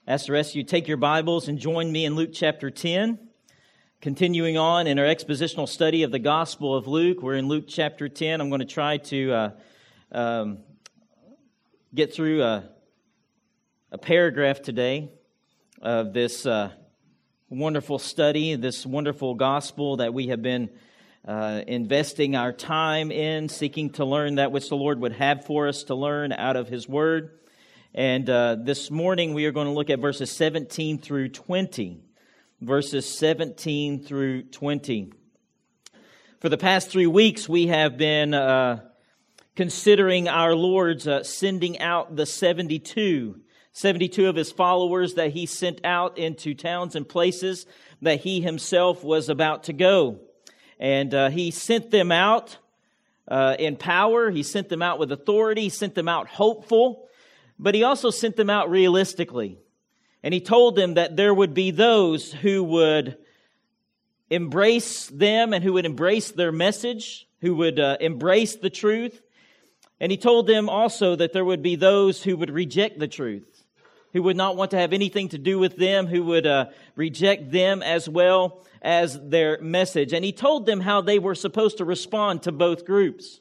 Ask the rest of you to take your Bibles and join me in Luke chapter 10. Continuing on in our expositional study of the Gospel of Luke, we're in Luke chapter 10. I'm going to try to get through a paragraph today of this wonderful study, this wonderful gospel that we have been investing our time in, seeking to learn that which the Lord would have for us to learn out of His Word. And this morning we are going to look at verses 17 through 20. Verses 17 through 20. For the past 3 weeks we have been considering our Lord's sending out the 72 of His followers that He sent out into towns and places that He Himself was about to go. And He sent them out in power. He sent them out with authority. He sent them out hopeful. But He also sent them out realistically. And He told them that there would be those who would embrace them and who would embrace their message, who would embrace the truth. And He told them also that there would be those who would reject the truth, who would not want to have anything to do with them, who would reject them as well as their message. And He told them how they were supposed to respond to both groups.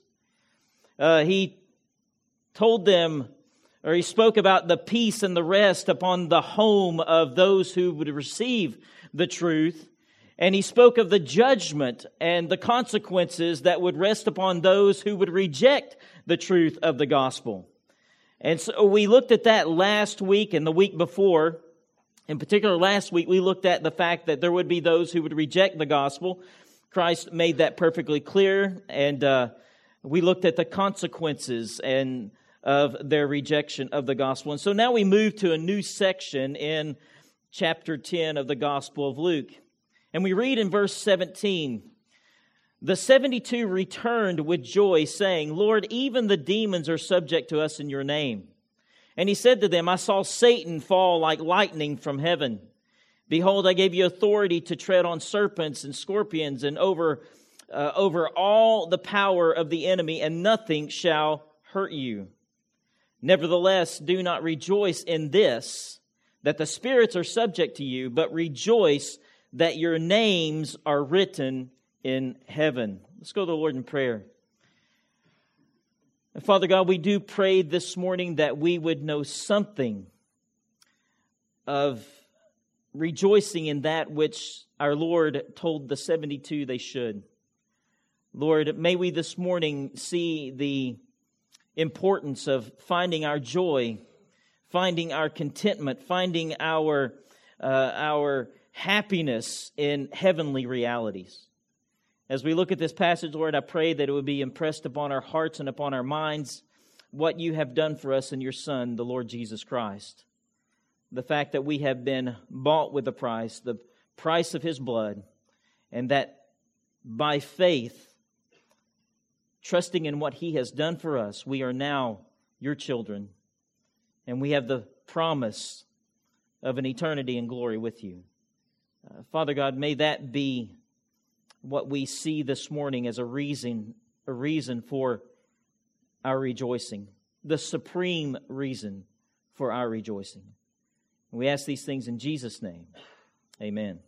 He told them, or He spoke about the peace and the rest upon the home of those who would receive the truth. And He spoke of the judgment and the consequences that would rest upon those who would reject the truth of the gospel. And so we looked at that last week and the week before. In particular, last week we looked at the fact that there would be those who would reject the gospel. Christ made that perfectly clear. And we looked at the consequences and of their rejection of the gospel. And so now we move to a new section in chapter 10 of the Gospel of Luke. And we read in verse 17, "The 72 returned with joy, saying, 'Lord, even the demons are subject to us in your name.' And He said to them, 'I saw Satan fall like lightning from heaven. Behold, I gave you authority to tread on serpents and scorpions and over all the power of the enemy, and nothing shall hurt you. Nevertheless, do not rejoice in this, that the spirits are subject to you, but rejoice that your names are written in heaven.'" Let's go to the Lord in prayer. And Father God, we do pray this morning that we would know something of rejoicing in that which our Lord told the 72 they should. Lord, may we this morning see the importance of finding our joy, finding our contentment, finding our happiness in heavenly realities. As we look at this passage, Lord, I pray that it would be impressed upon our hearts and upon our minds what you have done for us in your Son, the Lord Jesus Christ. The fact that we have been bought with a price, the price of His blood, and that by faith, trusting in what He has done for us, we are now your children, and we have the promise of an eternity in glory with you. Father God, may that be what we see this morning as a reason for our rejoicing, the supreme reason for our rejoicing. We ask these things in Jesus' name. Amen.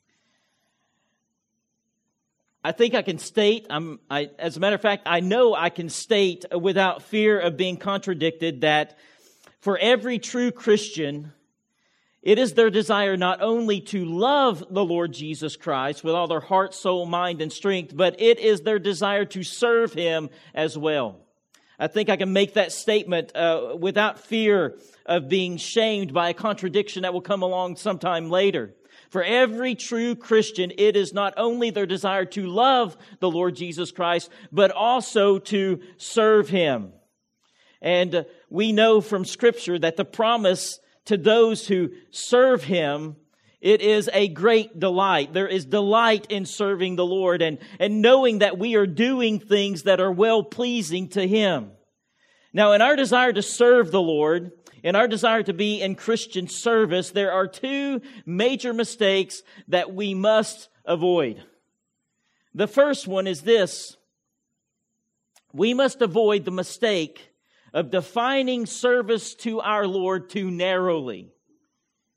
I think I can state, as a matter of fact, I know I can state without fear of being contradicted that for every true Christian, it is their desire not only to love the Lord Jesus Christ with all their heart, soul, mind, and strength, but it is their desire to serve Him as well. I think I can make that statement without fear of being shamed by a contradiction that will come along sometime later. For every true Christian, it is not only their desire to love the Lord Jesus Christ, but also to serve Him. And we know from Scripture that the promise to those who serve Him, it is a great delight. There is delight in serving the Lord and knowing that we are doing things that are well-pleasing to Him. Now, in our desire to serve the Lord, in our desire to be in Christian service, there are two major mistakes that we must avoid. The first one is this: we must avoid the mistake of defining service to our Lord too narrowly.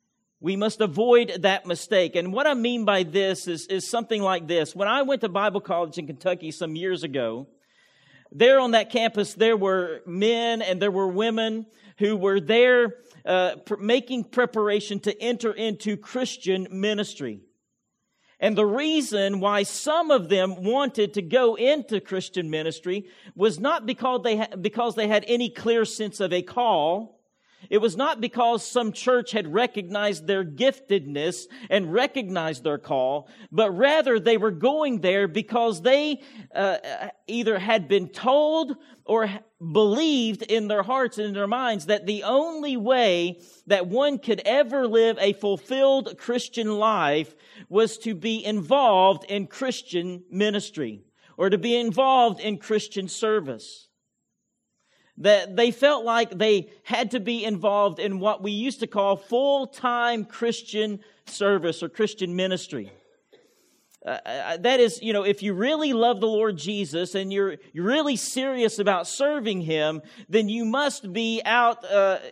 We must avoid that mistake. And what I mean by this is something like this. When I went to Bible college in Kentucky some years ago, there on that campus, there were men and there were women who were there making preparation to enter into Christian ministry. And the reason why some of them wanted to go into Christian ministry was not because they had any clear sense of a call. It was not because some church had recognized their giftedness and recognized their call, but rather they were going there because they either had been told or believed in their hearts and in their minds that the only way that one could ever live a fulfilled Christian life was to be involved in Christian ministry or to be involved in Christian service. That they felt like they had to be involved in what we used to call full-time Christian service or Christian ministry. That is, if you really love the Lord Jesus and you're really serious about serving Him, then you must be out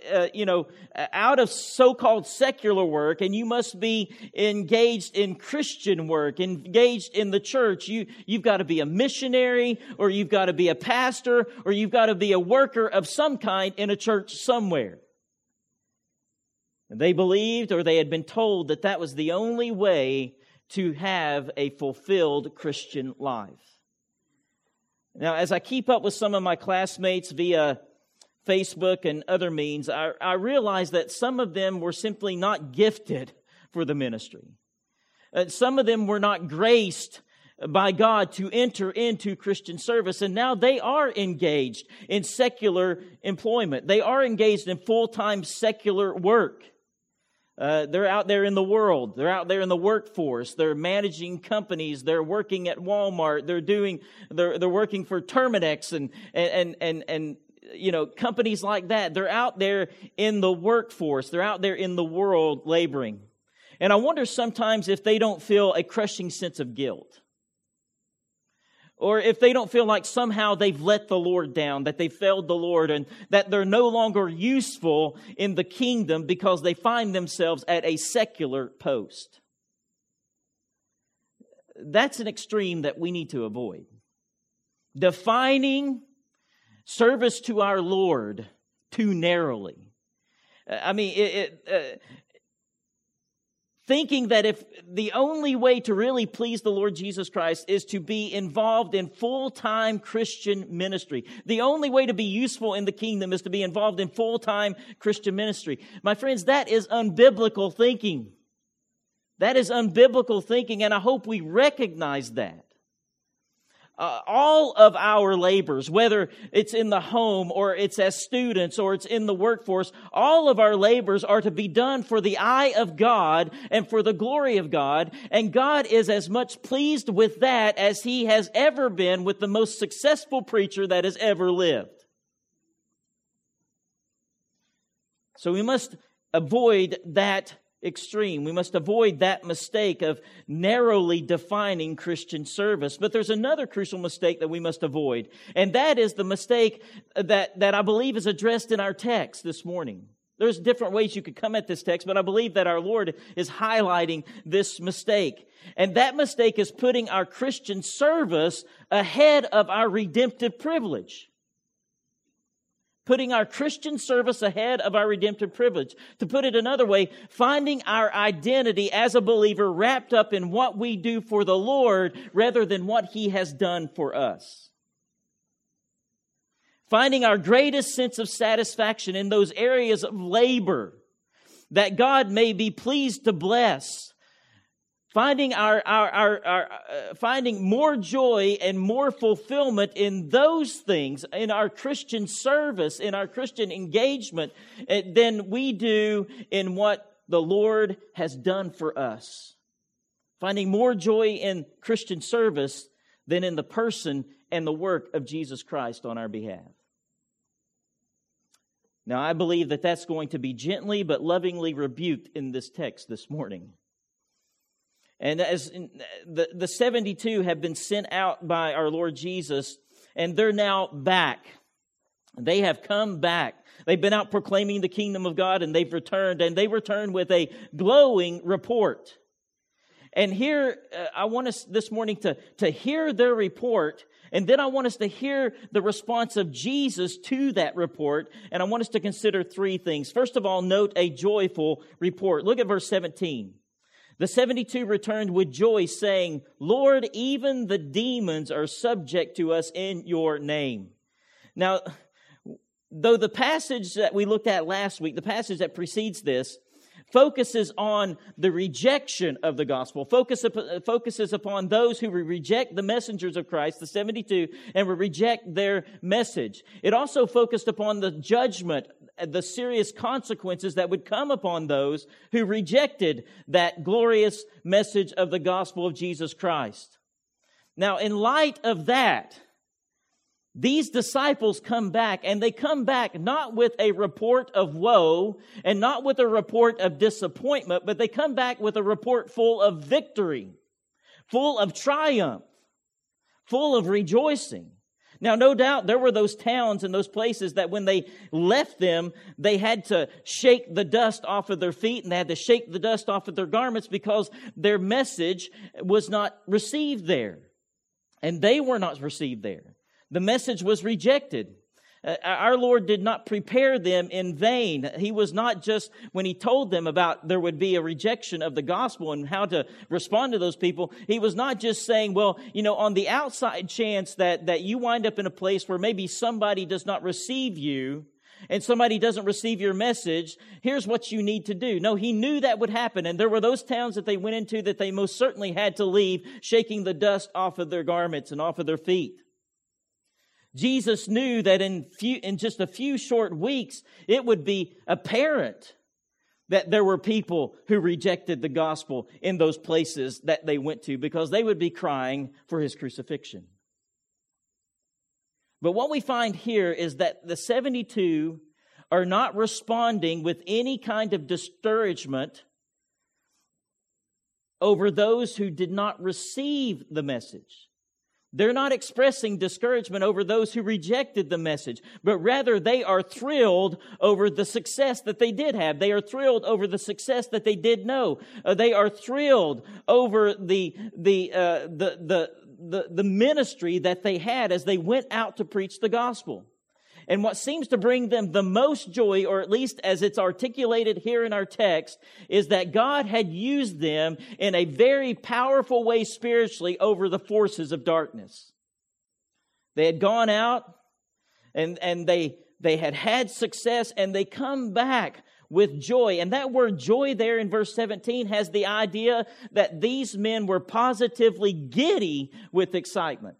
of so-called secular work, and you must be engaged in Christian work, engaged in the church. You've got to be a missionary, or you've got to be a pastor, or you've got to be a worker of some kind in a church somewhere. And they believed, or they had been told, that that was the only way to have a fulfilled Christian life. Now, as I keep up with some of my classmates via Facebook and other means, I realize that some of them were simply not gifted for the ministry. Some of them were not graced by God to enter into Christian service, and now they are engaged in secular employment. They are engaged in full-time secular work. They're out there in the world. They're out there in the workforce. They're managing companies. They're working at Walmart. They're working for Terminex and companies like that. They're out there in the workforce. They're out there in the world laboring. And I wonder sometimes if they don't feel a crushing sense of guilt. Or if they don't feel like somehow they've let the Lord down, that they failed the Lord, and that they're no longer useful in the kingdom because they find themselves at a secular post. That's an extreme that we need to avoid. Defining service to our Lord too narrowly. Thinking that if the only way to really please the Lord Jesus Christ is to be involved in full-time Christian ministry. The only way to be useful in the kingdom is to be involved in full-time Christian ministry. My friends, that is unbiblical thinking. That is unbiblical thinking, and I hope we recognize that. All of our labors, whether it's in the home or it's as students or it's in the workforce, all of our labors are to be done for the eye of God and for the glory of God. And God is as much pleased with that as He has ever been with the most successful preacher that has ever lived. So we must avoid that extreme. We must avoid that mistake of narrowly defining Christian service. But there's another crucial mistake that we must avoid, and that is the mistake that I believe is addressed in our text this morning. There's different ways you could come at this text, but I believe that our Lord is highlighting this mistake. And that mistake is putting our Christian service ahead of our redemptive privilege. Putting our Christian service ahead of our redemptive privilege. To put it another way, finding our identity as a believer wrapped up in what we do for the Lord rather than what He has done for us. Finding our greatest sense of satisfaction in those areas of labor that God may be pleased to bless. Finding finding more joy and more fulfillment in those things, in our Christian service, in our Christian engagement, than we do in what the Lord has done for us. Finding more joy in Christian service than in the person and the work of Jesus Christ on our behalf. Now, I believe that that's going to be gently but lovingly rebuked in this text this morning. And as the 72 have been sent out by our Lord Jesus, and they're now back. They have come back. They've been out proclaiming the kingdom of God, and they've returned, and they returned with a glowing report. And here, I want us this morning to hear their report, and then I want us to hear the response of Jesus to that report, and I want us to consider three things. First of all, note a joyful report. Look at verse 17. The 72 returned with joy, saying, Lord, even the demons are subject to us in your name. Now, though the passage that we looked at last week, the passage that precedes this, focuses on the rejection of the gospel, focuses upon those who reject the messengers of Christ, the 72, and will reject their message. It also focused upon the judgment, the serious consequences that would come upon those who rejected that glorious message of the gospel of Jesus Christ. Now, in light of that, these disciples come back, and they come back not with a report of woe and not with a report of disappointment, but they come back with a report full of victory, full of triumph, full of rejoicing. Now, no doubt there were those towns and those places that when they left them, they had to shake the dust off of their feet and they had to shake the dust off of their garments because their message was not received there. And they were not received there. The message was rejected. Our Lord did not prepare them in vain. He was not just, when He told them about there would be a rejection of the gospel and how to respond to those people, He was not just saying, well, on the outside chance that you wind up in a place where maybe somebody does not receive you and somebody doesn't receive your message, here's what you need to do. No, He knew that would happen. And there were those towns that they went into that they most certainly had to leave, shaking the dust off of their garments and off of their feet. Jesus knew that in just a few short weeks, it would be apparent that there were people who rejected the gospel in those places that they went to because they would be crying for His crucifixion. But what we find here is that the 72 are not responding with any kind of discouragement over those who did not receive the message. They're not expressing discouragement over those who rejected the message, but rather they are thrilled over the success that they did have. They are thrilled over the success that they did know. They are thrilled over the ministry that they had as they went out to preach the gospel. And what seems to bring them the most joy, or at least as it's articulated here in our text, is that God had used them in a very powerful way spiritually over the forces of darkness. They had gone out and they had success, and they come back with joy. And that word joy there in verse 17 has the idea that these men were positively giddy with excitement.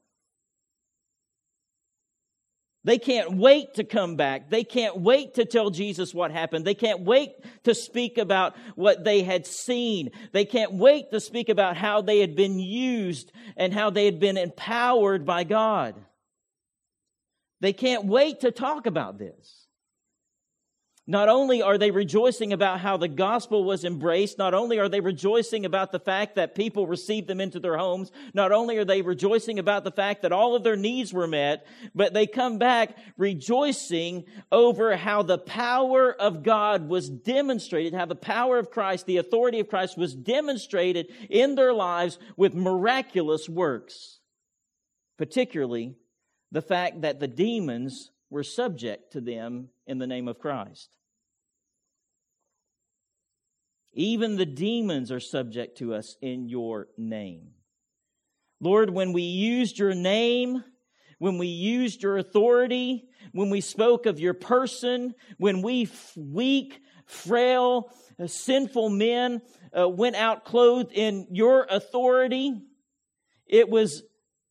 They can't wait to come back. They can't wait to tell Jesus what happened. They can't wait to speak about what they had seen. They can't wait to speak about how they had been used and how they had been empowered by God. They can't wait to talk about this. Not only are they rejoicing about how the gospel was embraced, not only are they rejoicing about the fact that people received them into their homes, not only are they rejoicing about the fact that all of their needs were met, but they come back rejoicing over how the power of God was demonstrated, how the power of Christ, the authority of Christ was demonstrated in their lives with miraculous works. Particularly the fact that the demons were subject to them in the name of Christ. Even the demons are subject to us in your name. Lord, when we used your name, when we used your authority, when we spoke of your person, when we weak, frail, sinful men went out clothed in your authority, it was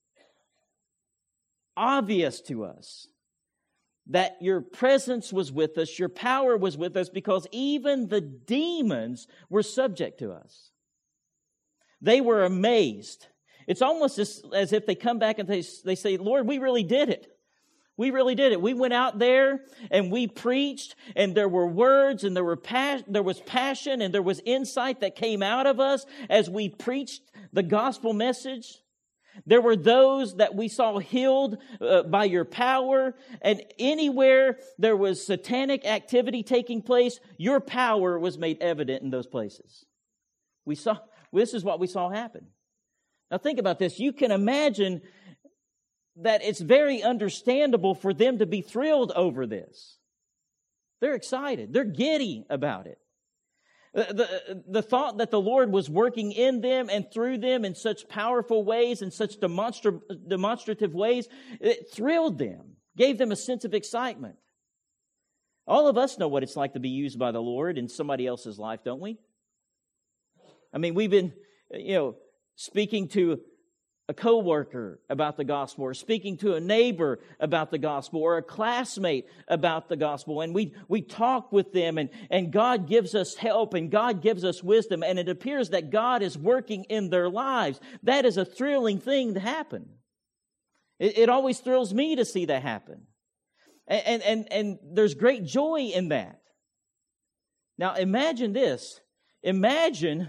obvious to us that your presence was with us, your power was with us, because even the demons were subject to us. They were amazed. It's almost as if they come back and they say, Lord, we really did it. We really did it. We went out there and we preached, and there were words and there was passion and there was insight that came out of us as we preached the gospel message. There were those that we saw healed by your power. And anywhere there was satanic activity taking place, your power was made evident in those places. This is what we saw happen. Now think about this. You can imagine that it's very understandable for them to be thrilled over this. They're excited. They're giddy about it. The thought that the Lord was working in them and through them in such powerful ways, in such demonstrative ways, it thrilled them, gave them a sense of excitement. All of us know what it's like to be used by the Lord in somebody else's life, don't we? I mean, we've been, speaking to a coworker about the gospel, or speaking to a neighbor about the gospel, or a classmate about the gospel, and we talk with them, and God gives us help, and God gives us wisdom, and it appears that God is working in their lives. That is a thrilling thing to happen. It always thrills me to see that happen. And there's great joy in that. Now imagine this. Imagine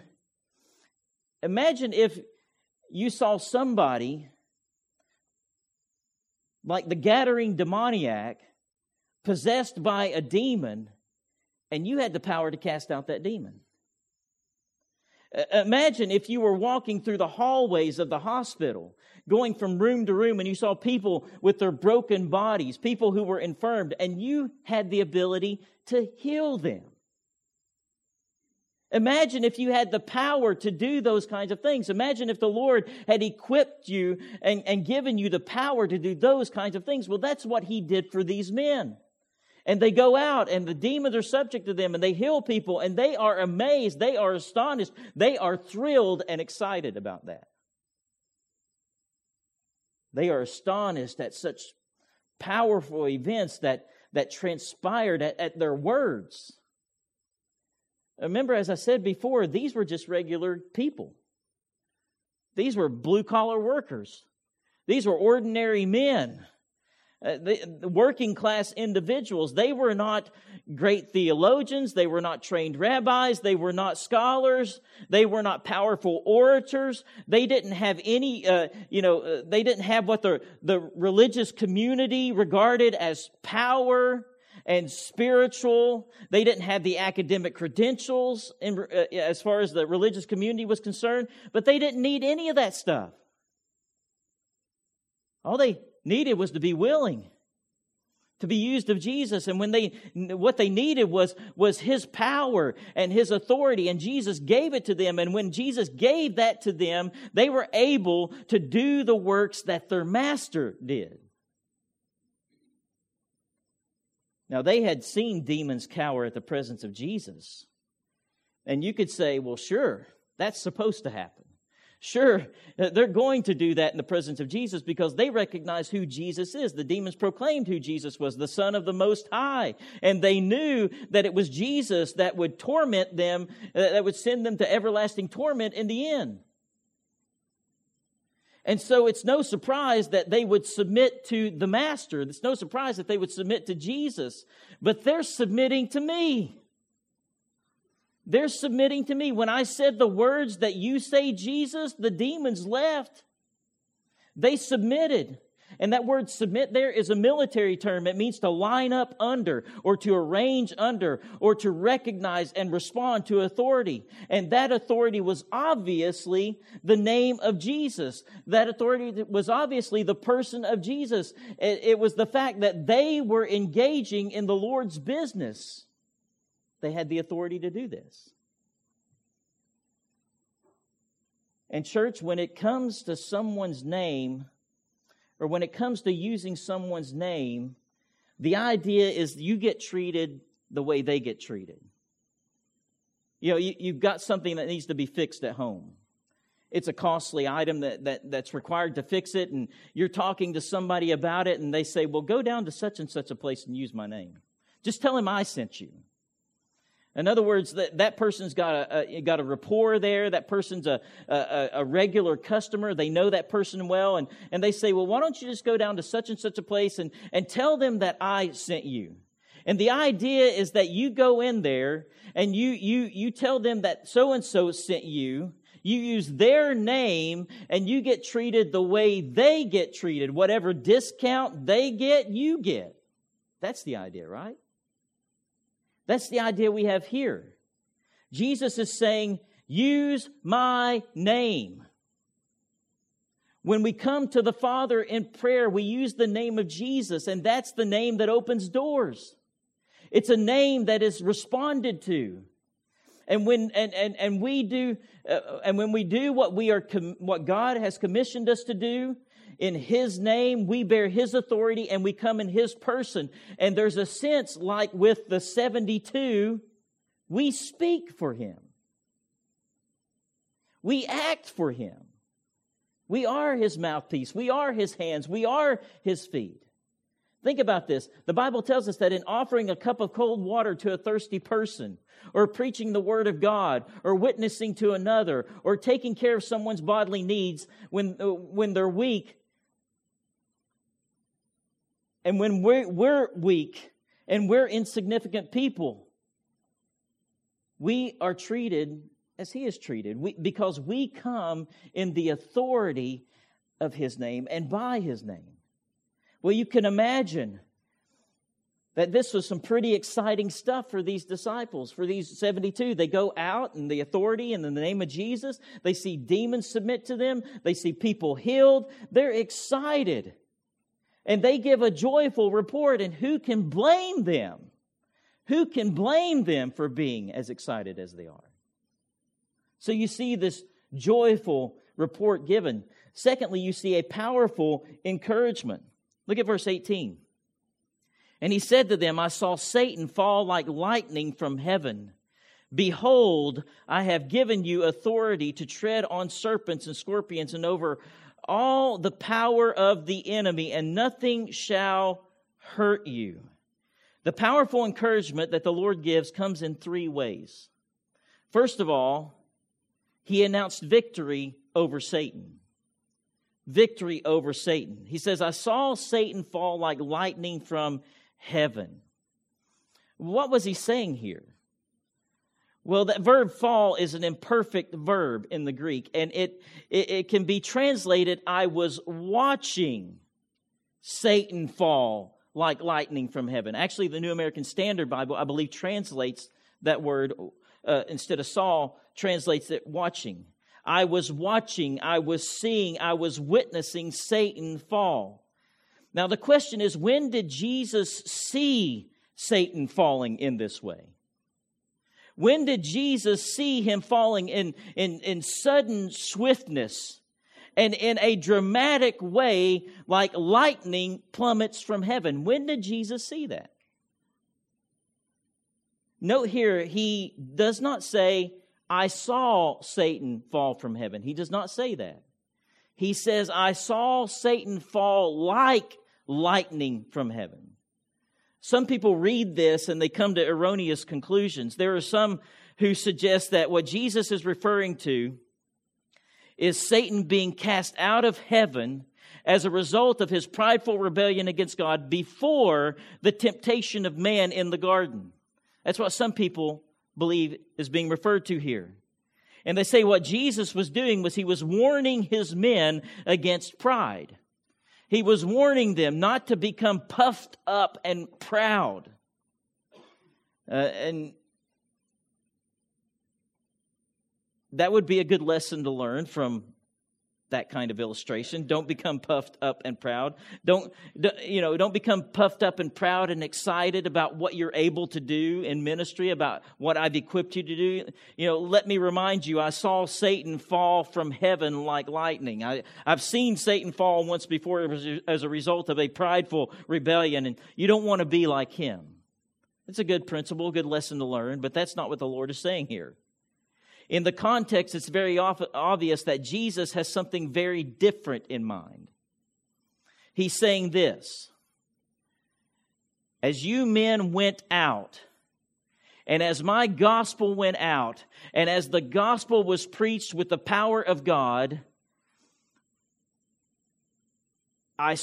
if you saw somebody like the Gadarene demoniac possessed by a demon, and you had the power to cast out that demon. Imagine if you were walking through the hallways of the hospital, going from room to room, and you saw people with their broken bodies, people who were infirmed, and you had the ability to heal them. Imagine if you had the power to do those kinds of things. Imagine if the Lord had equipped you and given you the power to do those kinds of things. Well, that's what He did for these men. And they go out, and the demons are subject to them, and they heal people, and they are amazed, they are astonished, they are thrilled and excited about that. They are astonished at such powerful events that transpired at their words. Remember, as I said before, these were just regular people. These were blue-collar workers. These were ordinary men, the working-class individuals. They were not great theologians. They were not trained rabbis. They were not scholars. They were not powerful orators. They didn't have any, they didn't have what the religious community regarded as power and spiritual. They didn't have the academic credentials as far as the religious community was concerned, but they didn't need any of that stuff. All they needed was to be willing to be used of Jesus, and what they needed was His power and His authority, and Jesus gave it to them, and when Jesus gave that to them, they were able to do the works that their Master did. Now, they had seen demons cower at the presence of Jesus. And you could say, well, sure, that's supposed to happen. Sure, they're going to do that in the presence of Jesus because they recognize who Jesus is. The demons proclaimed who Jesus was, the Son of the Most High. And they knew that it was Jesus that would torment them, that would send them to everlasting torment in the end. And so it's no surprise that they would submit to the Master. It's no surprise that they would submit to Jesus. But they're submitting to me. They're submitting to me. When I said the words that you say, Jesus, the demons left. They submitted. And that word submit there is a military term. It means to line up under, or to arrange under, or to recognize and respond to authority. And that authority was obviously the name of Jesus. That authority was obviously the person of Jesus. It was the fact that they were engaging in the Lord's business. They had the authority to do this. And church, when it comes to someone's name, or when it comes to using someone's name, the idea is you get treated the way they get treated. You know, you've got something that needs to be fixed at home. It's a costly item that's required to fix it, and you're talking to somebody about it, and they say, well, go down to such and such a place and use my name. Just tell him I sent you. In other words, that person's got a rapport there. That person's a regular customer. They know that person well. And they say, well, why don't you just go down to such and such a place and tell them that I sent you. And the idea is that you go in there and you tell them that so-and-so sent you. You use their name and you get treated the way they get treated. Whatever discount they get, you get. That's the idea, right? That's the idea we have here. Jesus is saying, use my name. When we come to the Father in prayer, we use the name of Jesus, and that's the name that opens doors. It's a name that is responded to. And when we do what God has commissioned us to do in His name, we bear His authority and we come in His person. And there's a sense like with the 72, we speak for Him. We act for Him. We are His mouthpiece. We are His hands. We are His feet. Think about this. The Bible tells us that in offering a cup of cold water to a thirsty person, or preaching the Word of God, or witnessing to another, or taking care of someone's bodily needs when they're weak, and when we're weak and we're insignificant people, we are treated as He is treated, because we come in the authority of His name and by His name. Well, you can imagine that this was some pretty exciting stuff for these disciples, for these 72. They go out in the authority and in the name of Jesus. They see demons submit to them. They see people healed. They're excited. And they give a joyful report. And who can blame them? Who can blame them for being as excited as they are? So you see this joyful report given. Secondly, you see a powerful encouragement. Look at verse 18. And He said to them, I saw Satan fall like lightning from heaven. Behold, I have given you authority to tread on serpents and scorpions and over all the power of the enemy, and nothing shall hurt you. The powerful encouragement that the Lord gives comes in three ways. First of all, He announced victory over Satan. Victory over Satan. He says, I saw Satan fall like lightning from heaven. What was He saying here? Well, that verb fall is an imperfect verb in the Greek, and it can be translated, I was watching Satan fall like lightning from heaven. Actually, the New American Standard Bible, I believe, translates that word, instead of saw, translates it watching. I was watching, I was seeing, I was witnessing Satan fall. Now the question is, when did Jesus see Satan falling in this way? When did Jesus see him falling in sudden swiftness and in a dramatic way like lightning plummets from heaven? When did Jesus see that? Note here, He does not say, I saw Satan fall from heaven. He does not say that. He says, I saw Satan fall like lightning from heaven. Some people read this and they come to erroneous conclusions. There are some who suggest that what Jesus is referring to is Satan being cast out of heaven as a result of his prideful rebellion against God before the temptation of man in the garden. That's what some people believe is being referred to here. And they say what Jesus was doing was He was warning His men against pride. He was warning them not to become puffed up and proud. And that would be a good lesson to learn from that kind of illustration. Don't become puffed up and proud. Don't become puffed up and proud and excited about what you're able to do in ministry, about what I've equipped you to do. Let me remind you, I saw Satan fall from heaven like lightning. I've seen Satan fall once before as a result of a prideful rebellion, and you don't want to be like him. It's a good principle, a good lesson to learn, but that's not what the Lord is saying here. In the context, it's very obvious that Jesus has something very different in mind. He's saying this: as you men went out, and as my gospel went out, and as the gospel was preached with the power of God, I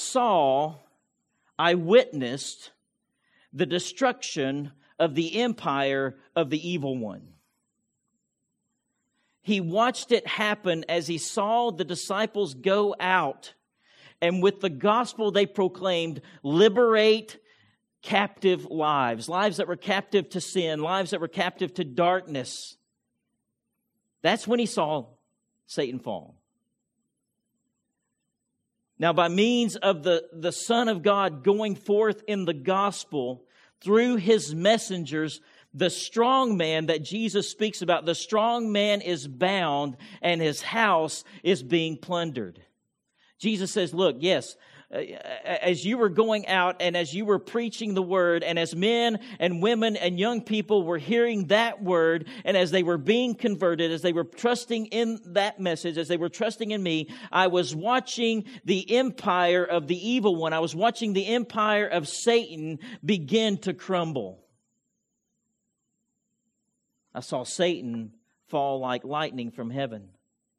witnessed the destruction of the empire of the evil one. He watched it happen as he saw the disciples go out, and with the gospel they proclaimed, liberate captive lives, lives that were captive to sin, lives that were captive to darkness. That's when he saw Satan fall. Now, by means of the Son of God going forth in the gospel through his messengers, the strong man that Jesus speaks about, the strong man is bound and his house is being plundered. Jesus says, look, yes, as you were going out and as you were preaching the word, and as men and women and young people were hearing that word, and as they were being converted, as they were trusting in that message, as they were trusting in me, I was watching the empire of the evil one. I was watching the empire of Satan begin to crumble. I saw Satan fall like lightning from heaven.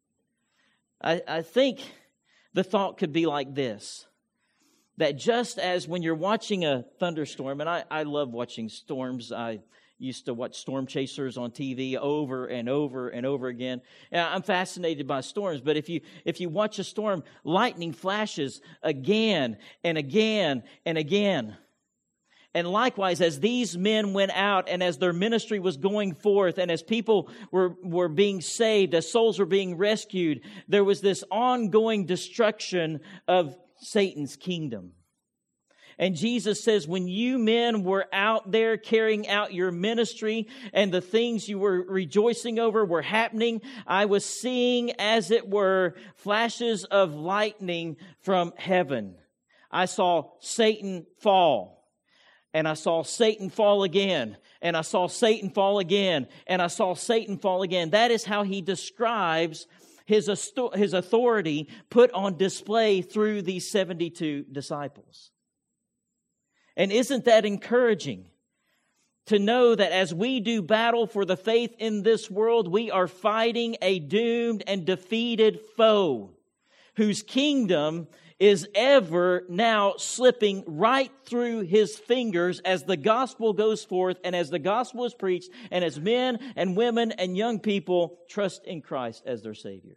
I think the thought could be like this, that just as when you're watching a thunderstorm, and I love watching storms. I used to watch Storm Chasers on TV over and over and over again. And I'm fascinated by storms, but if you watch a storm, lightning flashes again and again and again. And likewise, as these men went out and as their ministry was going forth and as people were being saved, as souls were being rescued, there was this ongoing destruction of Satan's kingdom. And Jesus says, when you men were out there carrying out your ministry and the things you were rejoicing over were happening, I was seeing, as it were, flashes of lightning from heaven. I saw Satan fall. And I saw Satan fall again. And I saw Satan fall again. And I saw Satan fall again. That is how he describes his authority put on display through these 72 disciples. And isn't that encouraging? To know that as we do battle for the faith in this world, we are fighting a doomed and defeated foe whose kingdom is ever now slipping right through his fingers as the gospel goes forth and as the gospel is preached and as men and women and young people trust in Christ as their Savior.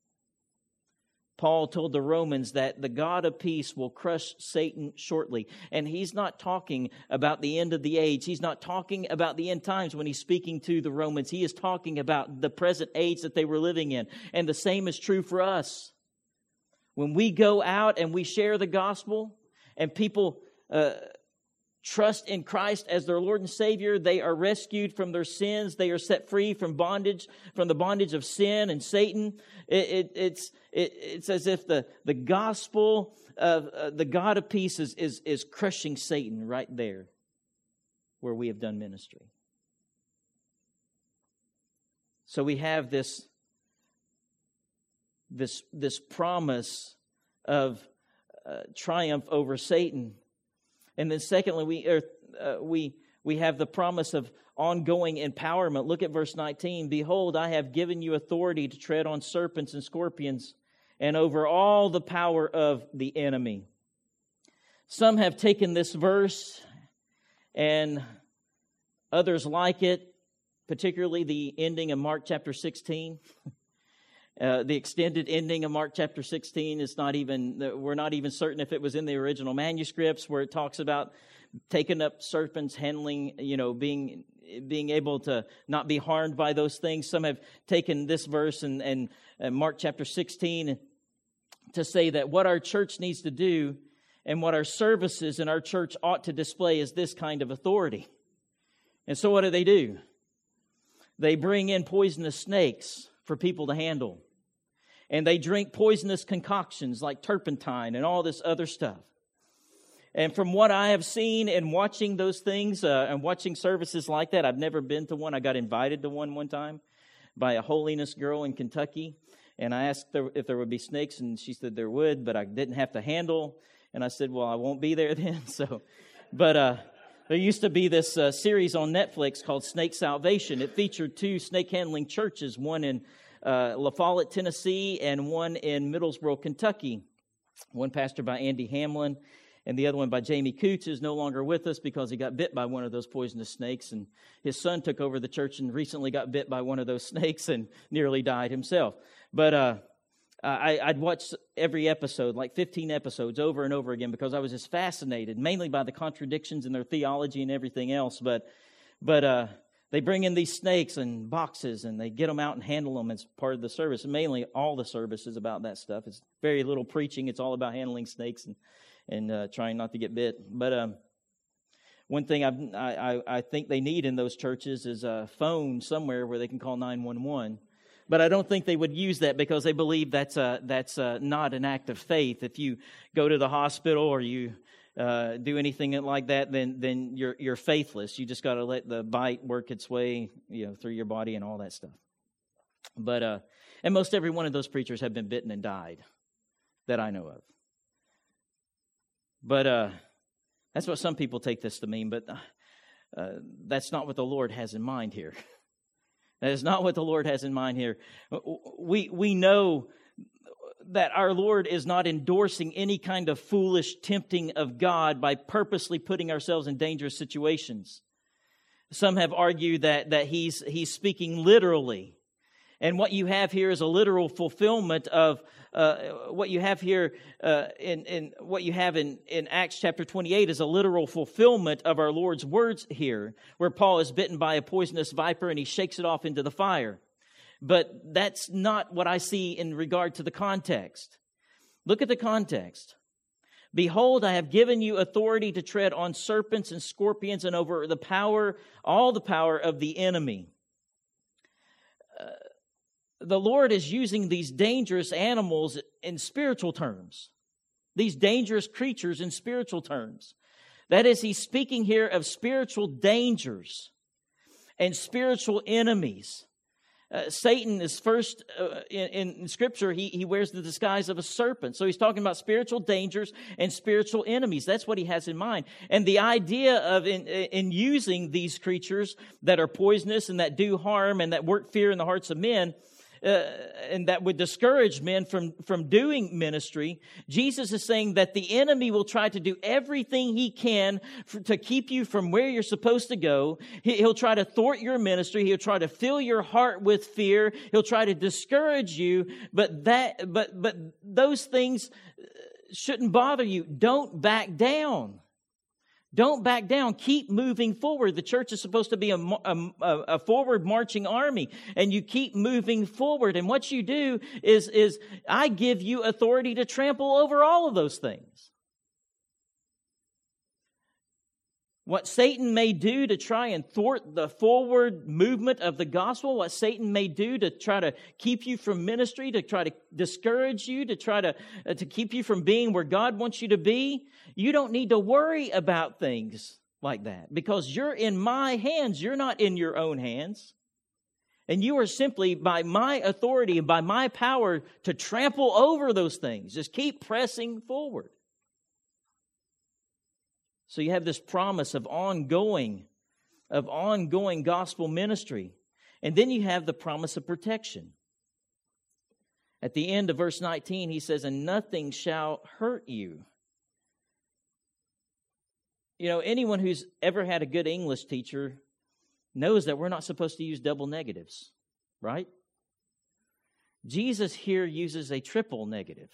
Paul told the Romans that the God of peace will crush Satan shortly. And he's not talking about the end of the age. He's not talking about the end times when he's speaking to the Romans. He is talking about the present age that they were living in. And the same is true for us. When we go out and we share the gospel and people trust in Christ as their Lord and Savior, they are rescued from their sins. They are set free from bondage, from the bondage of sin and Satan. It's as if the gospel of the God of peace is crushing Satan right there where we have done ministry. So we have this promise of triumph over Satan. And then secondly, we have the promise of ongoing empowerment. Look at verse 19. Behold, I have given you authority to tread on serpents and scorpions and over all the power of the enemy. Some have taken this verse and others like it, particularly the ending of Mark chapter 16. The extended ending of Mark chapter 16 is we're not even certain if it was in the original manuscripts where it talks about taking up serpents, handling, being able to not be harmed by those things. Some have taken this verse and Mark chapter 16 to say that what our church needs to do and what our services in our church ought to display is this kind of authority. And so what do? They bring in poisonous snakes for people to handle. And they drink poisonous concoctions like turpentine and all this other stuff. And from what I have seen and watching those things and watching services like that, I've never been to one. I got invited to one time by a holiness girl in Kentucky. And I asked her if there would be snakes, and she said there would, but I didn't have to handle. And I said, well, I won't be there then. But there used to be this series on Netflix called Snake Salvation. It featured 2 snake handling churches, one in La Follette, Tennessee, and one in Middlesboro, Kentucky. One pastored by Andy Hamlin, And the other one by Jamie Coots is no longer with us because he got bit by one of those poisonous snakes. And his son took over the church and recently got bit by one of those snakes and nearly died himself. But I'd watch every episode, like 15 episodes, over and over again because I was just fascinated, mainly by the contradictions in their theology and everything else. But they bring in these snakes and boxes, and they get them out and handle them as part of the service. And mainly, all the service is about that stuff. It's very little preaching. It's all about handling snakes and trying not to get bit. But one thing I think they need in those churches is a phone somewhere where they can call 911. But I don't think they would use that because they believe that's not an act of faith. If you go to the hospital or you do anything like that, then you're faithless. You just got to let the bite work its way, through your body and all that stuff. But and most every one of those preachers have been bitten and died that I know of. But that's what some people take this to mean. But that's not what the Lord has in mind here. That is not what the Lord has in mind here. We know that our Lord is not endorsing any kind of foolish tempting of God by purposely putting ourselves in dangerous situations. Some have argued that He's speaking literally. And what you have here is a literal fulfillment of what you have here in what you have in Acts chapter 28 is a literal fulfillment of our Lord's words here, where Paul is bitten by a poisonous viper and he shakes it off into the fire. But that's not what I see in regard to the context. Look at the context. Behold, I have given you authority to tread on serpents and scorpions and over all the power of the enemy. The Lord is using these dangerous animals in spiritual terms. These dangerous creatures in spiritual terms. That is, He's speaking here of spiritual dangers and spiritual enemies. Satan is first, in Scripture, he wears the disguise of a serpent. So he's talking about spiritual dangers and spiritual enemies. That's what he has in mind. And the idea of in using these creatures that are poisonous and that do harm and that work fear in the hearts of men, and that would discourage men from doing ministry, Jesus is saying that the enemy will try to do everything he can to keep you from where you're supposed to go. He'll try to thwart your ministry. He'll try to fill your heart with fear. He'll try to discourage you. But those things shouldn't bother you. Don't back down. Don't back down. Keep moving forward. The church is supposed to be a forward marching army, and you keep moving forward. And what you do is I give you authority to trample over all of those things. What Satan may do to try and thwart the forward movement of the gospel, what Satan may do to try to keep you from ministry, to try to discourage you, to try to keep you from being where God wants you to be, you don't need to worry about things like that because you're in my hands. You're not in your own hands. And you are simply by my authority and by my power to trample over those things. Just keep pressing forward. So you have this promise of ongoing gospel ministry. And then you have the promise of protection. At the end of verse 19, he says, and nothing shall hurt you. You know, anyone who's ever had a good English teacher knows that we're not supposed to use double negatives, right? Jesus here uses a triple negative.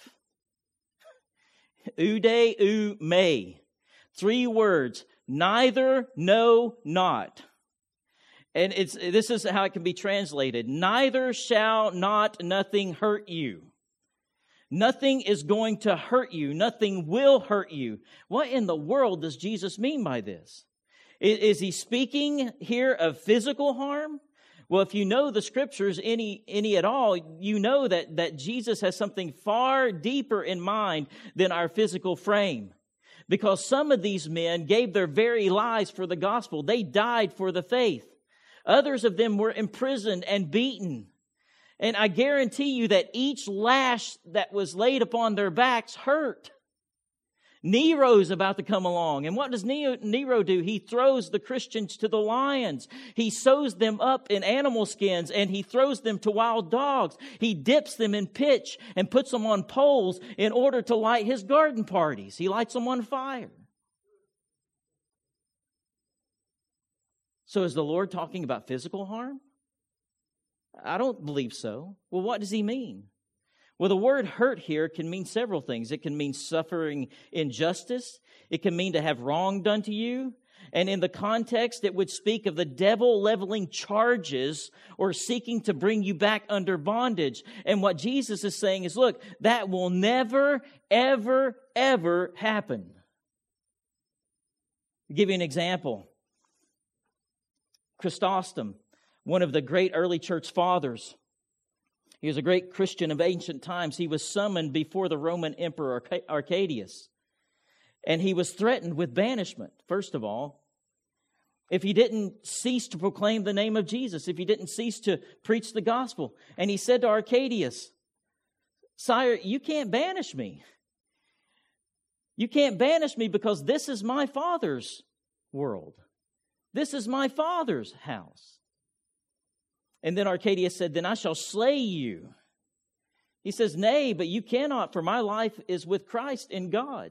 Ude, u, me. 3 words, neither, no, not. And this is how it can be translated. Neither shall not nothing hurt you. Nothing is going to hurt you. Nothing will hurt you. What in the world does Jesus mean by this? Is he speaking here of physical harm? Well, if you know the Scriptures any at all, you know that Jesus has something far deeper in mind than our physical frame. Because some of these men gave their very lives for the gospel. They died for the faith. Others of them were imprisoned and beaten. And I guarantee you that each lash that was laid upon their backs hurt. Nero's about to come along. And what does Nero do? He throws the Christians to the lions. He sews them up in animal skins and he throws them to wild dogs. He dips them in pitch and puts them on poles in order to light his garden parties. He lights them on fire. So is the Lord talking about physical harm? I don't believe so. Well, what does he mean? Well, the word hurt here can mean several things. It can mean suffering injustice. It can mean to have wrong done to you. And in the context, it would speak of the devil leveling charges or seeking to bring you back under bondage. And what Jesus is saying is, look, that will never, ever, ever happen. I'll give you an example. Chrysostom, one of the great early church fathers, he was a great Christian of ancient times. He was summoned before the Roman Emperor Arcadius. And he was threatened with banishment, first of all, if he didn't cease to proclaim the name of Jesus, if he didn't cease to preach the gospel. And he said to Arcadius, "Sire, you can't banish me. You can't banish me because this is my Father's world. This is my Father's house." And then Arcadius said, "Then I shall slay you." He says, "Nay, but you cannot, for my life is with Christ in God."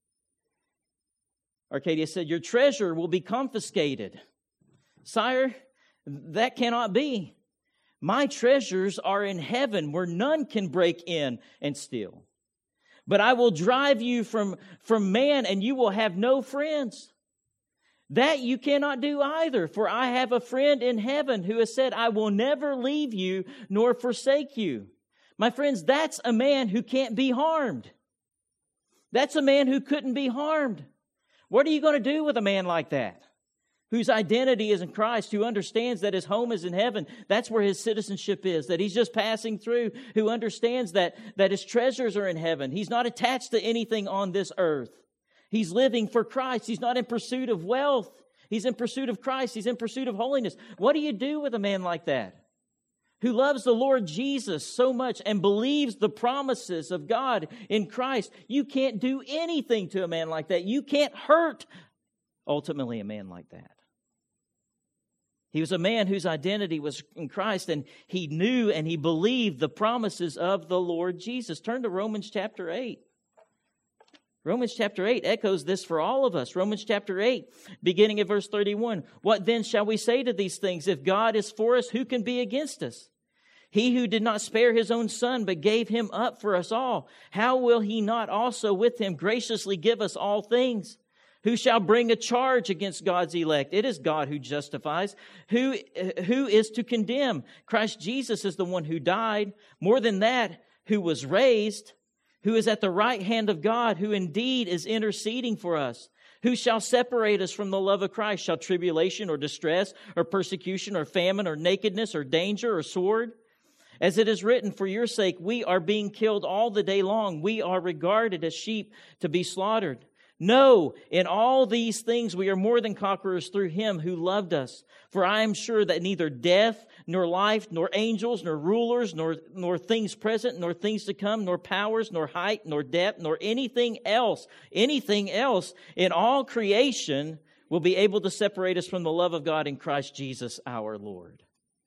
Arcadius said, "Your treasure will be confiscated." "Sire, that cannot be. My treasures are in heaven where none can break in and steal. But I will drive you from man and you will have no friends. That you cannot do either, for I have a friend in heaven who has said, I will never leave you nor forsake you." My friends, that's a man who can't be harmed. That's a man who couldn't be harmed. What are you going to do with a man like that? Whose identity is in Christ, who understands that his home is in heaven. That's where his citizenship is, that he's just passing through, who understands that his treasures are in heaven. He's not attached to anything on this earth. He's living for Christ. He's not in pursuit of wealth. He's in pursuit of Christ. He's in pursuit of holiness. What do you do with a man like that? Who loves the Lord Jesus so much and believes the promises of God in Christ. You can't do anything to a man like that. You can't hurt, ultimately, a man like that. He was a man whose identity was in Christ, and he knew and he believed the promises of the Lord Jesus. Turn to Romans chapter 8. Romans chapter 8 echoes this for all of us. Romans chapter 8, beginning at verse 31. "What then shall we say to these things? If God is for us, who can be against us? He who did not spare his own son, but gave him up for us all, how will he not also with him graciously give us all things? Who shall bring a charge against God's elect? It is God who justifies. Who is to condemn? Christ Jesus is the one who died. More than that, who was raised, who is at the right hand of God, who indeed is interceding for us. Who shall separate us from the love of Christ? Shall tribulation or distress or persecution or famine or nakedness or danger or sword? As it is written, for your sake we are being killed all the day long. We are regarded as sheep to be slaughtered. No, in all these things we are more than conquerors through him who loved us. For I am sure that neither death, nor life, nor angels, nor rulers, nor things present, nor things to come, nor powers, nor height, nor depth, nor anything else in all creation will be able to separate us from the love of God in Christ Jesus our Lord.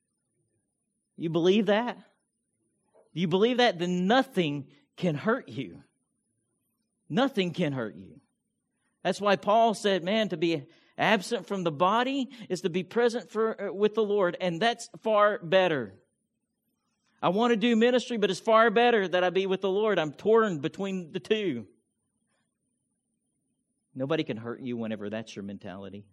You believe that? Do you believe that? Then nothing can hurt you. Nothing can hurt you. That's why Paul said, man, to be absent from the body is to be present with the Lord, and that's far better. I want to do ministry, but it's far better that I be with the Lord. I'm torn between the two. Nobody can hurt you whenever that's your mentality.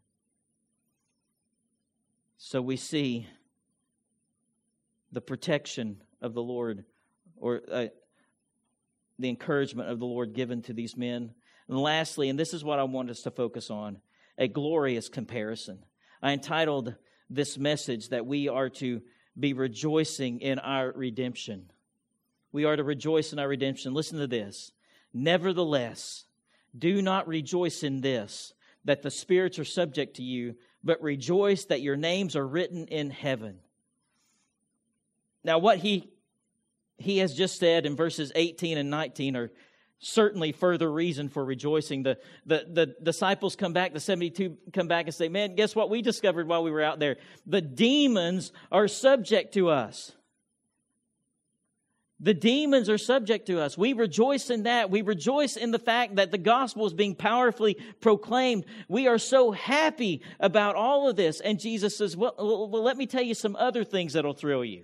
So we see the protection of the Lord, or the encouragement of the Lord given to these men. And lastly, and this is what I want us to focus on, a glorious comparison. I entitled this message that we are to be rejoicing in our redemption. We are to rejoice in our redemption. Listen to this. Nevertheless, do not rejoice in this, that the spirits are subject to you, but rejoice that your names are written in heaven. Now, what he has just said in verses 18 and 19 are certainly further reason for rejoicing. The disciples come back, the 72 come back and say, man, guess what we discovered while we were out there? The demons are subject to us. The demons are subject to us. We rejoice in that. We rejoice in the fact that the gospel is being powerfully proclaimed. We are so happy about all of this. And Jesus says, well, let me tell you some other things that'll thrill you.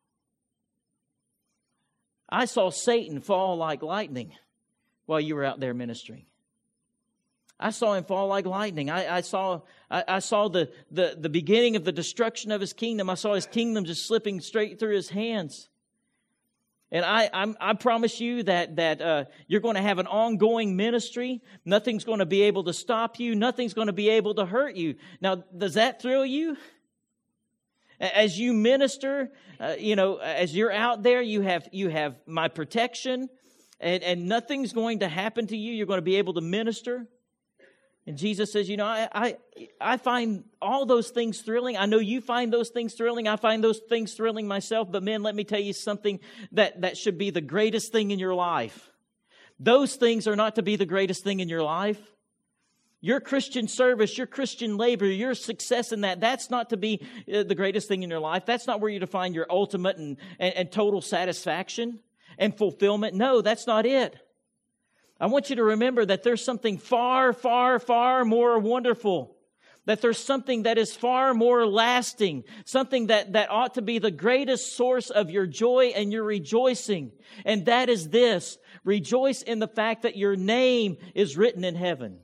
I saw Satan fall like lightning while you were out there ministering. I saw him fall like lightning. I saw the beginning of the destruction of his kingdom. I saw his kingdom just slipping straight through his hands. And I promise you that you're going to have an ongoing ministry. Nothing's going to be able to stop you. Nothing's going to be able to hurt you. Now, does that thrill you? As you minister, as you're out there, you have my protection, and nothing's going to happen to you. You're going to be able to minister. And Jesus says, I find all those things thrilling. I know you find those things thrilling. I find those things thrilling myself. But men, let me tell you something that should be the greatest thing in your life. Those things are not to be the greatest thing in your life. Your Christian service, your Christian labor, your success in that's not to be the greatest thing in your life. That's not where you find your ultimate and total satisfaction and fulfillment. No, that's not it. I want you to remember that there's something far, far, far more wonderful. That there's something that is far more lasting. Something that ought to be the greatest source of your joy and your rejoicing. And that is this. Rejoice in the fact that your name is written in heaven.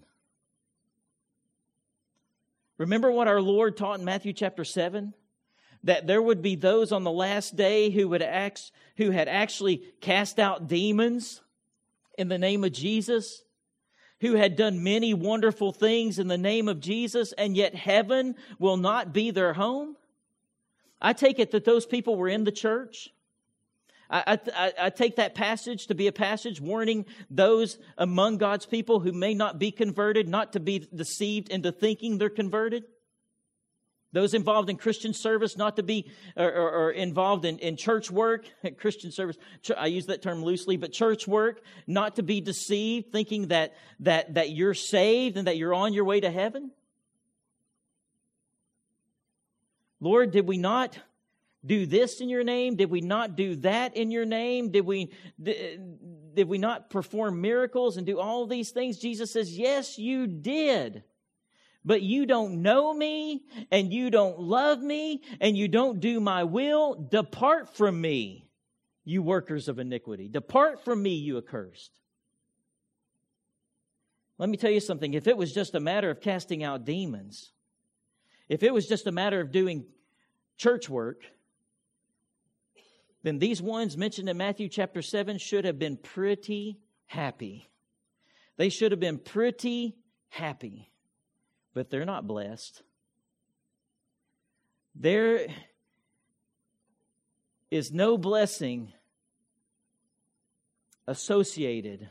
Remember what our Lord taught in Matthew chapter 7? That there would be those on the last day who had actually cast out demons in the name of Jesus, who had done many wonderful things in the name of Jesus, and yet heaven will not be their home. I take it that those people were in the church. I take that passage to be a passage warning those among God's people who may not be converted, not to be deceived into thinking they're converted. Those involved in Christian service, not to be or involved in church work, Christian service, I use that term loosely, but church work, not to be deceived, thinking that you're saved and that you're on your way to heaven. Lord, did we not do this in your name? Did we not do that in your name? Did we not perform miracles and do all these things? Jesus says, yes, you did. But you don't know me, and you don't love me, and you don't do my will. Depart from me, you workers of iniquity. Depart from me, you accursed. Let me tell you something. If it was just a matter of casting out demons, if it was just a matter of doing church work, then these ones mentioned in Matthew chapter 7 should have been pretty happy. They should have been pretty happy. But they're not blessed. There is no blessing associated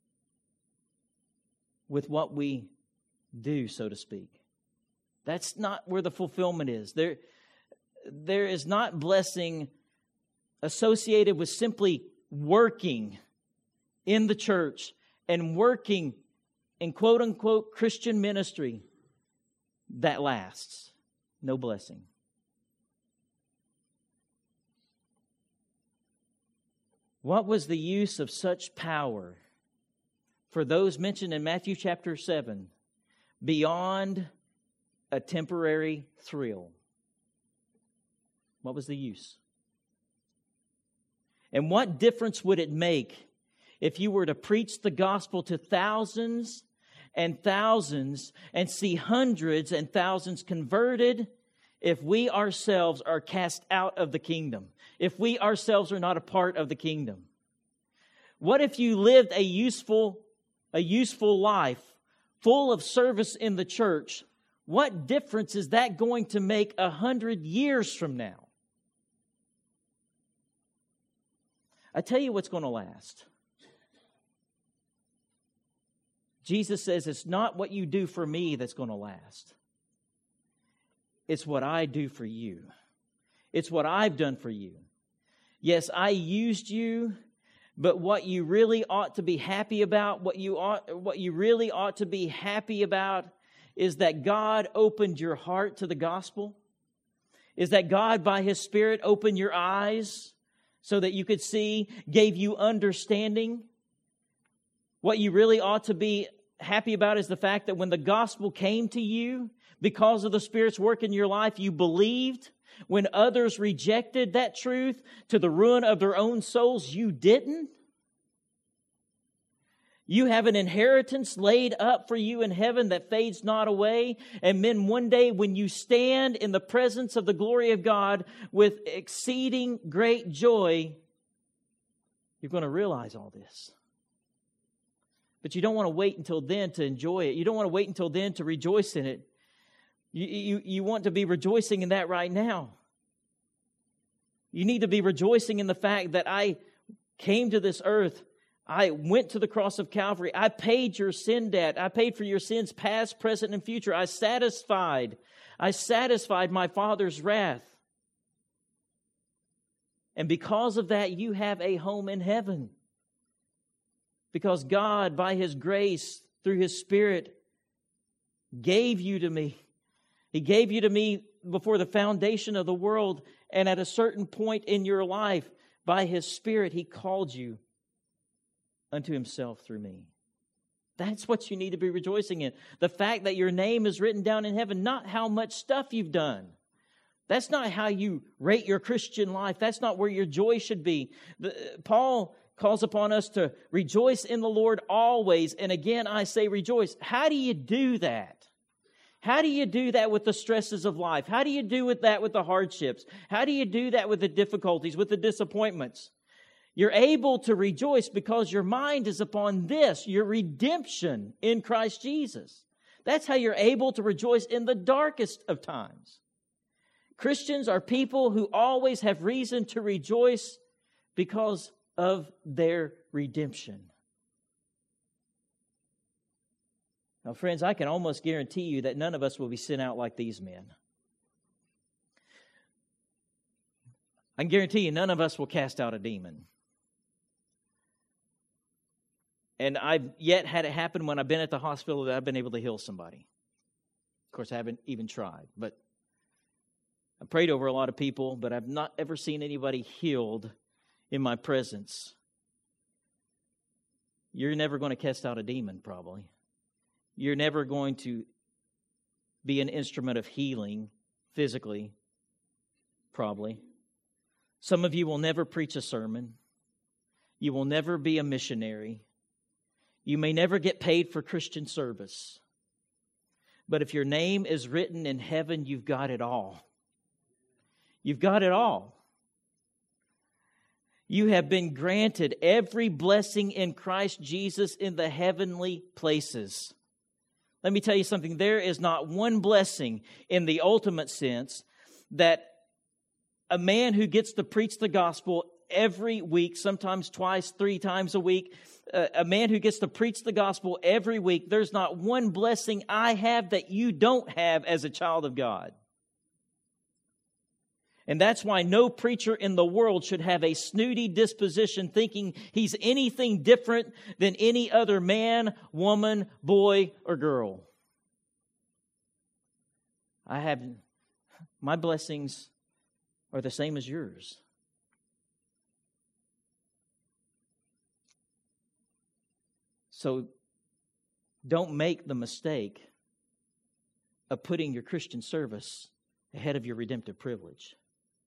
with what we do, so to speak. That's not where the fulfillment is. There is not blessing associated with simply working in the church and working in quote-unquote Christian ministry that lasts. No blessing. What was the use of such power for those mentioned in Matthew chapter 7 beyond a temporary thrill? What was the use? And what difference would it make if you were to preach the gospel to thousands and thousands and see hundreds and thousands converted if we ourselves are cast out of the kingdom, if we ourselves are not a part of the kingdom? What if you lived a useful life full of service in the church? What difference is that going to make 100 years from now? I tell you what's going to last. Jesus says it's not what you do for me that's going to last. It's what I do for you. It's what I've done for you. Yes, I used you But what you really ought to be happy about, what you really ought to be happy about is that God opened your heart to the gospel. Is that God, by His Spirit, opened your eyes so that you could see, gave you understanding. What you really ought to be happy about is the fact that when the gospel came to you, because of the Spirit's work in your life, you believed. When others rejected that truth to the ruin of their own souls, you didn't. You have an inheritance laid up for you in heaven that fades not away. And then one day when you stand in the presence of the glory of God with exceeding great joy, you're going to realize all this. But you don't want to wait until then to enjoy it. You don't want to wait until then to rejoice in it. You want to be rejoicing in that right now. You need to be rejoicing in the fact that I came to this earth. I went to the cross of Calvary. I paid your sin debt. I paid for your sins past, present, and future. I satisfied my Father's wrath. And because of that, you have a home in heaven. Because God, by His grace, through His Spirit, gave you to me. He gave you to me before the foundation of the world, and at a certain point in your life, by His Spirit, He called you unto Himself through me. That's what you need to be rejoicing in. The fact that your name is written down in heaven, not how much stuff you've done. That's not how you rate your Christian life. That's not where your joy should be. Paul calls upon us to rejoice in the Lord always. And again, I say rejoice. How do you do that? How do you do that with the stresses of life? How do you do that with the hardships? How do you do that with the difficulties, with the disappointments? You're able to rejoice because your mind is upon this, your redemption in Christ Jesus. That's how you're able to rejoice in the darkest of times. Christians are people who always have reason to rejoice because of their redemption. Now, friends, I can almost guarantee you that none of us will be sent out like these men. I can guarantee you none of us will cast out a demon. And I've yet had it happen when I've been at the hospital that I've been able to heal somebody. Of course, I haven't even tried. But I prayed over a lot of people, but I've not ever seen anybody healed in my presence. You're never going to cast out a demon, probably. You're never going to be an instrument of healing physically, probably. Some of you will never preach a sermon. You will never be a missionary. You may never get paid for Christian service. But if your name is written in heaven, you've got it all. You've got it all. You have been granted every blessing in Christ Jesus in the heavenly places. Let me tell you something. There is not one blessing in the ultimate sense that a man who gets to preach the gospel every week, sometimes twice, 3 times a week, a man who gets to preach the gospel every week, there's not one blessing I have that you don't have as a child of God. And that's why no preacher in the world should have a snooty disposition thinking he's anything different than any other man, woman, boy, or girl. My blessings are the same as yours. So don't make the mistake of putting your Christian service ahead of your redemptive privilege.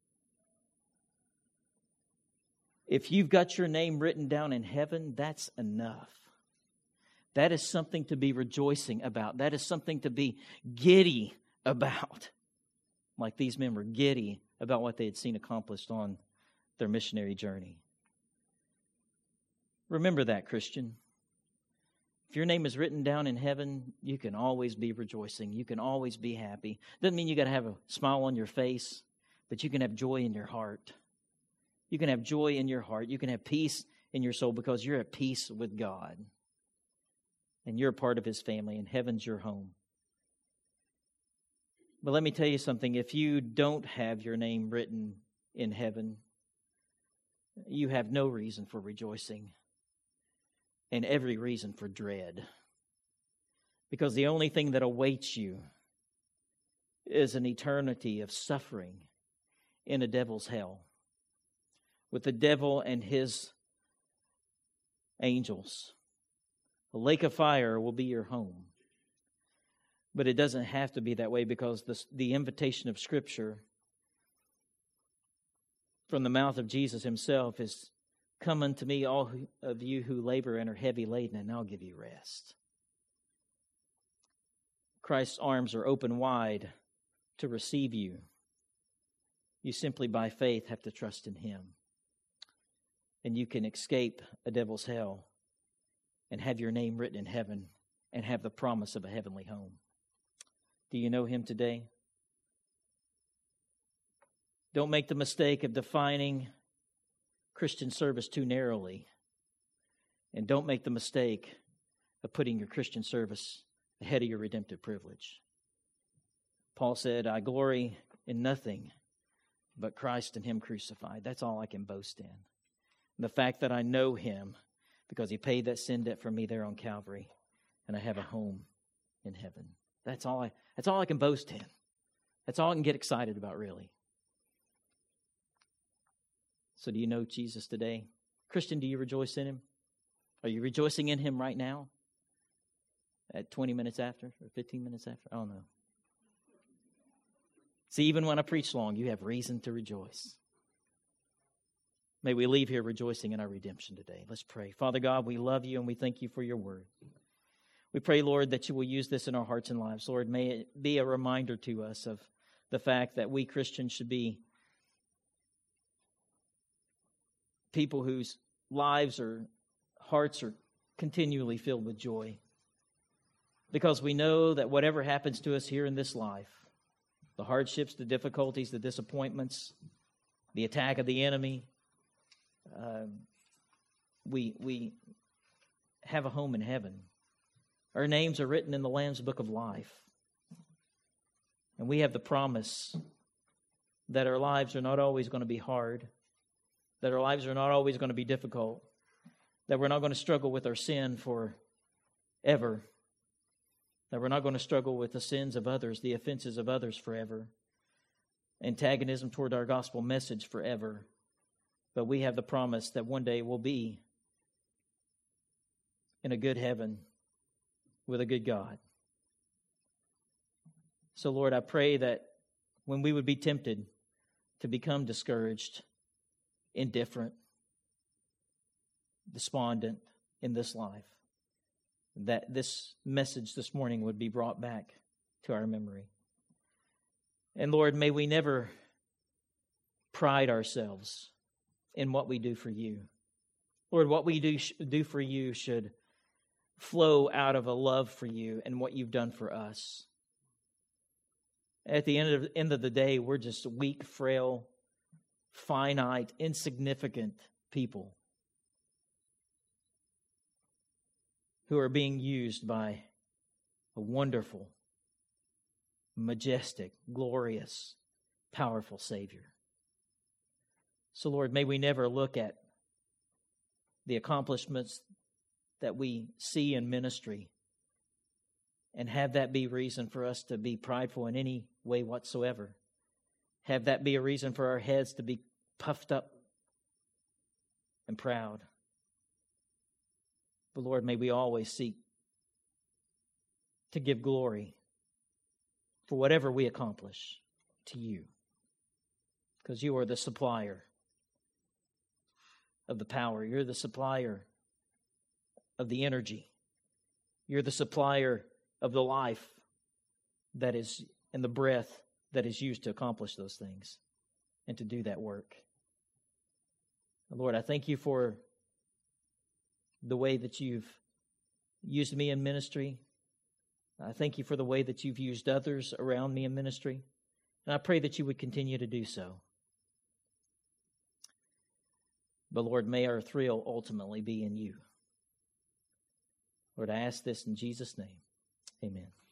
If you've got your name written down in heaven, that's enough. That is something to be rejoicing about. That is something to be giddy about. Like these men were giddy about what they had seen accomplished on their missionary journey. Remember that, Christian. If your name is written down in heaven, you can always be rejoicing. You can always be happy. Doesn't mean you got to have a smile on your face, but you can have joy in your heart. You can have joy in your heart. You can have peace in your soul because you're at peace with God. And you're a part of His family, and heaven's your home. But let me tell you something. If you don't have your name written in heaven, you have no reason for rejoicing and every reason for dread. Because the only thing that awaits you is an eternity of suffering in a devil's hell, with the devil and his angels. A lake of fire will be your home. But it doesn't have to be that way, because the invitation of Scripture from the mouth of Jesus himself is, "Come unto me, all of you who labor and are heavy laden, and I'll give you rest." Christ's arms are open wide to receive you. You simply by faith have to trust in him. And you can escape a devil's hell and have your name written in heaven and have the promise of a heavenly home. Do you know him today? Don't make the mistake of defining Christian service too narrowly. And don't make the mistake of putting your Christian service ahead of your redemptive privilege. Paul said, "I glory in nothing but Christ and him crucified." That's all I can boast in. The fact that I know him because he paid that sin debt for me there on Calvary, and I have a home in heaven. That's all I can boast in. That's all I can get excited about, really. So do you know Jesus today? Christian, do you rejoice in him? Are you rejoicing in him right now? At 20 minutes after or 15 minutes after? I don't know. See, even when I preach long, you have reason to rejoice. May we leave here rejoicing in our redemption today. Let's pray. Father God, we love you and we thank you for your word. We pray, Lord, that you will use this in our hearts and lives. Lord, may it be a reminder to us of the fact that we Christians should be people whose lives or hearts are continually filled with joy. Because we know that whatever happens to us here in this life, the hardships, the difficulties, the disappointments, the attack of the enemy, we have a home in heaven. Our names are written in the Lamb's Book of Life. And we have the promise that our lives are not always going to be hard, that our lives are not always going to be difficult, that we're not going to struggle with our sin forever, that we're not going to struggle with the sins of others, the offenses of others forever, antagonism toward our gospel message forever. But we have the promise that one day we'll be in a good heaven with a good God. So, Lord, I pray that when we would be tempted to become discouraged, indifferent, despondent in this life, that this message this morning would be brought back to our memory. And Lord, may we never pride ourselves in what we do for you. Lord, what we do for you should flow out of a love for you and what you've done for us. At the end of the day, we're just weak, frail, finite, insignificant people who are being used by a wonderful, majestic, glorious, powerful Savior. So, Lord, may we never look at the accomplishments that we see in ministry and have that be reason for us to be prideful in any way whatsoever. Have that be a reason for our heads to be puffed up and proud. But Lord, may we always seek to give glory for whatever we accomplish to you, because you are the supplier of the power. You're the supplier of the energy. You're the supplier of the life that is and the breath that is used to accomplish those things and to do that work. Lord, I thank you for the way that you've used me in ministry. I thank you for the way that you've used others around me in ministry. And I pray that you would continue to do so. But Lord, may our thrill ultimately be in you. Lord, I ask this in Jesus' name. Amen.